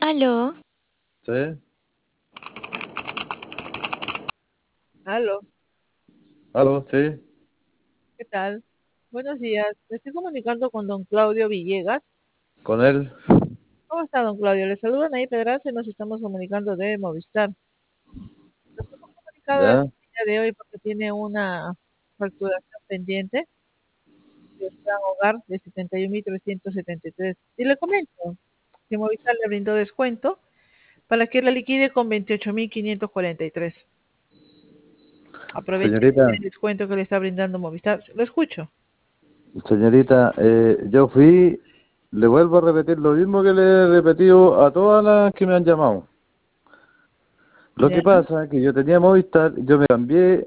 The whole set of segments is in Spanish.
Aló, Sí, Aló, aló, sí, ¿qué tal? Buenos días. Me estoy comunicando con don Claudio Villegas. con él, ¿Cómo está, don Claudio? Le saludan ahí Pedraza y nos estamos comunicando de Movistar. Nos hemos comunicado el ya. día de hoy porque tiene una facturación pendiente de plan hogar de 71.373. Y le comento que Movistar le brindó descuento para que la liquide con 28.543. Aproveche Señorita, el descuento que le está brindando Movistar. Lo escucho. señorita, yo fui, le vuelvo a repetir lo mismo que le he repetido a todas las que me han llamado. Lo ¿Ya? que pasa es que yo tenía Movistar, yo me cambié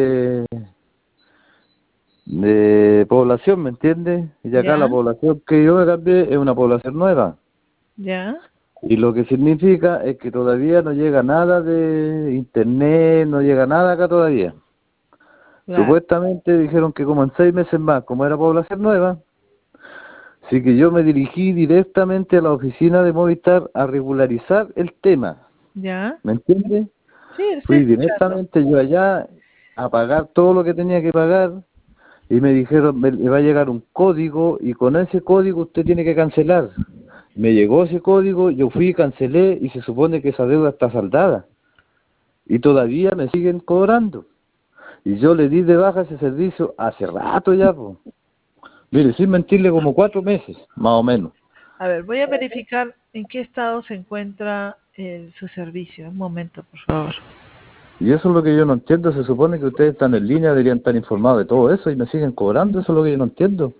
de población, ¿me entiende? Y acá la ¿Ya? población que yo me cambié es una población nueva. ¿Ya? Y lo que significa es que todavía no llega nada de internet, no llega nada acá todavía. Claro. Supuestamente dijeron que como en 6 meses más, como era población nueva, así que yo me dirigí directamente a la oficina de Movistar a regularizar el tema, ¿Ya? ¿me entiende? Sí, lo estoy Fui escuchando. directamente yo allá a pagar todo lo que tenía que pagar y me dijeron, le va a llegar un código y con ese código usted tiene que cancelar. Me llegó ese código, yo fui, cancelé y se supone que esa deuda está saldada y todavía me siguen cobrando. Y yo le di de baja ese servicio hace rato ya, pues. Mire, sin mentirle, como 4 meses, más o menos. A ver, voy a verificar en qué estado se encuentra su servicio. Un momento, por favor. Y eso es lo que yo no entiendo. Se supone que ustedes están en línea, deberían estar informados de todo eso y me siguen cobrando. Eso es lo que yo no entiendo.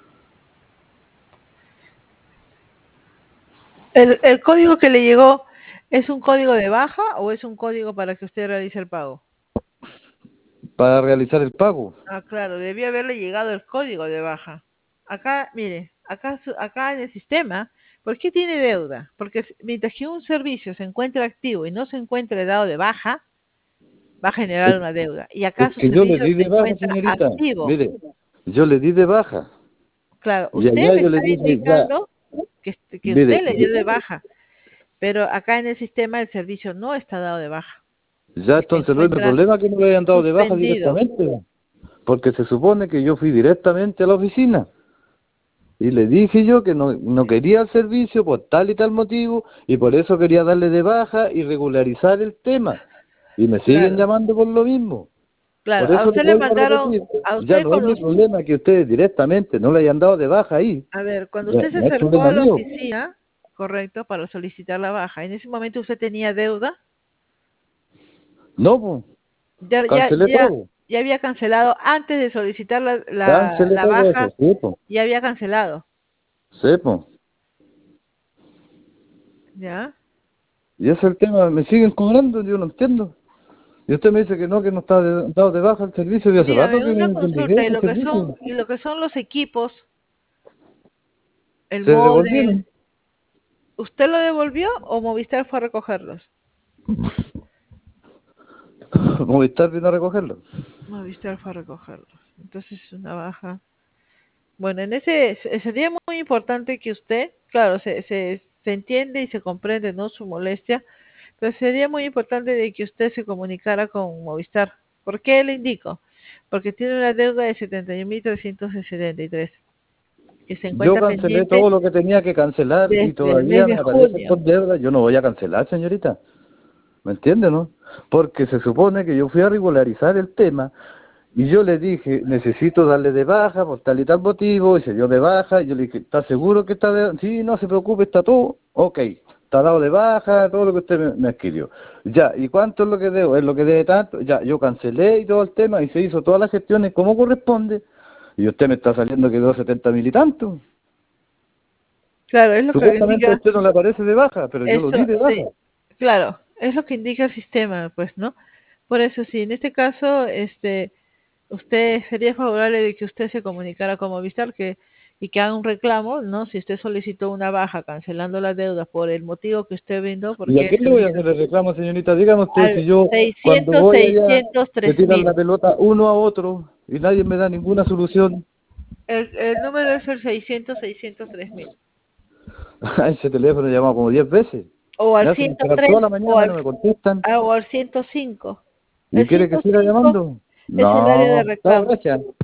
¿El código que le llegó es un código de baja o es un código para que usted realice el pago? Para realizar el pago. Ah, claro, debía haberle llegado el código de baja. Acá, mire, acá en el sistema, ¿por qué tiene deuda? Porque mientras que un servicio se encuentre activo y no se encuentre dado de baja, va a generar Es, una deuda. Y acá es su que yo le servicio di se de baja, encuentra señorita. activo. Mire, yo le di de baja. Claro, Y usted allá me yo está le dije, ya, indicando que usted mire, le dio de baja, pero acá en el sistema el servicio no está dado de baja ya y se entonces no hay encuentra problema que no le hayan dado de baja suspendido. directamente. Porque se supone que yo fui directamente a la oficina. Y le dije yo que no quería el servicio por tal y tal motivo y por eso quería darle de baja y regularizar el tema. Y me siguen Claro, llamando por lo mismo. claro. Por A eso le usted le vuelvo a mandaron, repetir, a ya usted no es cuando, mi problema que ustedes directamente no le hayan dado de baja ahí. a ver, cuando Ya, usted se no es acercó problema a la mío. oficina, correcto, para solicitar la baja, en ese momento usted tenía deuda, No, pues, ya, ya, cancelé ya, todo. ya había cancelado antes de solicitar Cancelé la todo eso, baja, sí, pues. ya había cancelado, Sí, pues. ¿ya? Y ese es el tema, me siguen cobrando, yo no entiendo. Y usted me dice que no está dado de baja el servicio, y hace rato Dígame, que una me indiqué consulta, ese servicio. y lo que son los equipos, el Se módem, devolvieron. ¿usted lo devolvió o Movistar fue a recogerlos? Movistar vino a recogerlo. Movistar fue a recogerlos. Entonces, una baja. Bueno, en ese sería muy importante que usted, claro, se entiende y se comprende, ¿no? Su molestia, pero sería muy importante de que usted se comunicara con Movistar. ¿Por qué le indico? Porque tiene una deuda de 71.373 que se Yo encuentra cancelé pendiente todo lo que tenía que cancelar y desde el mes todavía de me aparece junio. por deuda. Yo no voy a cancelar, señorita. ¿Me entiende, no? Porque se supone que yo fui a regularizar el tema y yo le dije, necesito darle de baja por tal y tal motivo, y se dio de baja, y yo le dije, ¿está seguro que está de...? Sí, no se preocupe, está todo, ok, está dado de baja, todo lo que usted me adquirió. Ya, ¿y cuánto es lo que debo? Es lo que debe tanto, ya, yo cancelé y todo el tema, y se hizo todas las gestiones como corresponde, y usted me está saliendo que debo 70.000 y tanto. Claro, es lo que Supuestamente a indica, usted no le aparece de baja, pero yo lo eso, di de baja. sí, claro, es lo que indica el sistema, pues, ¿no? Por eso sí, en este caso, usted sería favorable de que usted se comunicara con Movistar y que haga un reclamo, ¿no? Si usted solicitó una baja cancelando la deuda por el motivo que usted brindó, ¿Y a porque el quién le voy a servicio hacer el reclamo, señorita? Dígame usted, al si yo cuando voy allá se 603 tiran la mil. pelota uno a otro y nadie me da ninguna solución. El número es el 603 mil. A ese teléfono he llamado como 10 veces. o al Me hacen esperar toda 103 la mañana, no me contestan. o al 105. ¿Y El quiere que siga 105 llamando? es el área de No. Chao, reclamos. gracias.